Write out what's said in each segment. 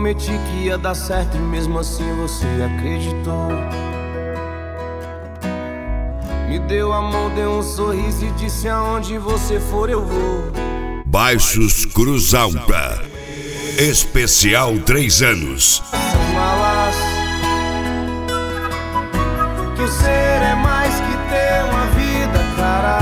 prometi que ia dar certo e mesmo assim você acreditou. Me deu a mão, deu um sorriso e disse: aonde você for eu vou. Baixos Cruz Alta, especial 3 anos. Essas malas, que o ser é mais que ter uma vida, cara.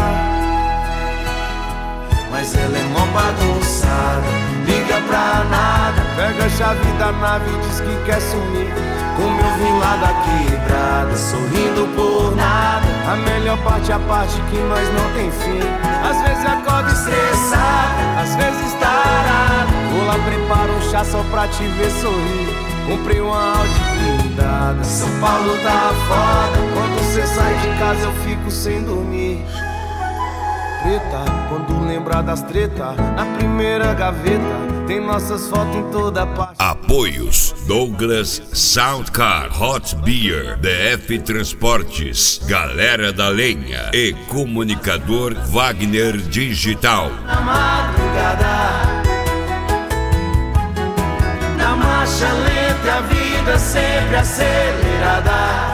Mas ela é mó bagunçada, liga pra nada, pega a chave da nave e diz que quer sumir. Como eu vim lá da quebrada, sorrindo por nada. A melhor parte é a parte que nós não tem fim. Às vezes acordo estressado, às vezes tarado. Vou lá, preparo um chá só pra te ver sorrir. Comprei uma Audi blindada, São Paulo tá foda. Quando você sai de casa eu fico sem dormir. Preta, quando lembrar das treta, na primeira gaveta tem nossas fotos em toda parte. Apoios: Douglas Soundcar, Hot Beer, DF Transportes, Galera da Lenha e Comunicador Wagner Digital. Na madrugada, na marcha lenta, a vida sempre acelerada.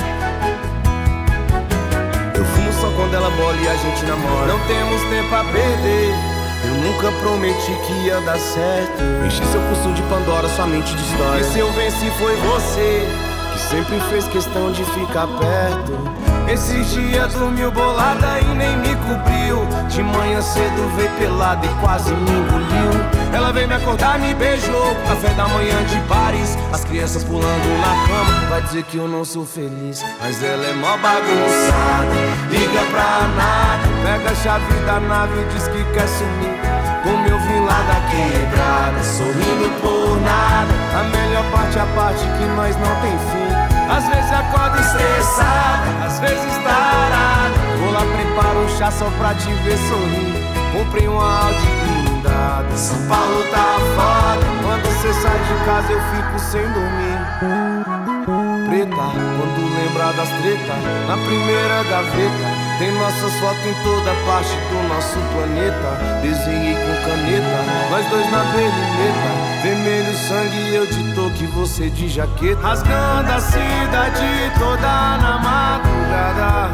Eu fumo só quando ela bola e a gente namora. Não temos tempo a perder. Eu nunca prometi que ia dar certo. Enchi seu pulso de Pandora, sua mente de história. E se eu venci foi você, que sempre fez questão de ficar perto. Esses dias dormiu bolada e nem me cobriu. De manhã cedo veio pelada e quase me engoliu. Ela veio me acordar, me beijou. Café da manhã de Paris, as crianças pulando na cama. Vai dizer que eu não sou feliz, mas ela é mó bagunçada, liga pra nada, pega a chave da nave e diz que quer sumir. Como eu vim lá da quebrada, sorrindo por nada. A melhor parte é a parte que nós não tem fim. Às vezes acordo estressado, às vezes tarado. Vou lá, preparo um chá só pra te ver sorrir. Comprei uma Audi blindada, São Paulo tá foda. Quando você sai de casa eu fico sem dormir. Preta, quando lembrar das tretas, na primeira gaveta tem nossas fotos em toda parte do nosso planeta. Desenhei com caneta, nós dois na belineta. Vermelho sangue e eu de toque, você de jaqueta. Rasgando a cidade toda na madrugada,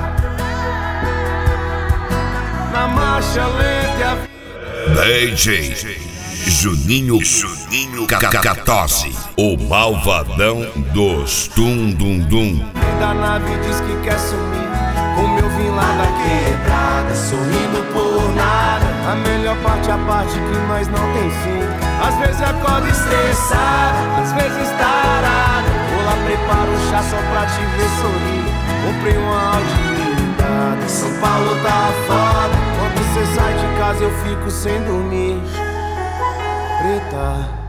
na marcha lenta e a DJ Juninho Catose, o malvadão dos Tum-Dum-Dum. da nave diz que quer sumir. Como eu vim lá da quebrada, sorrindo por nada. A melhor parte é a parte que nós não tem fim. Às vezes acordo estressado, às vezes tarado. Vou lá, preparo um chá só pra te ver sorrir. Comprei uma Audi blindada, São Paulo tá foda. Quando você sai de casa eu fico sem dormir. Preta,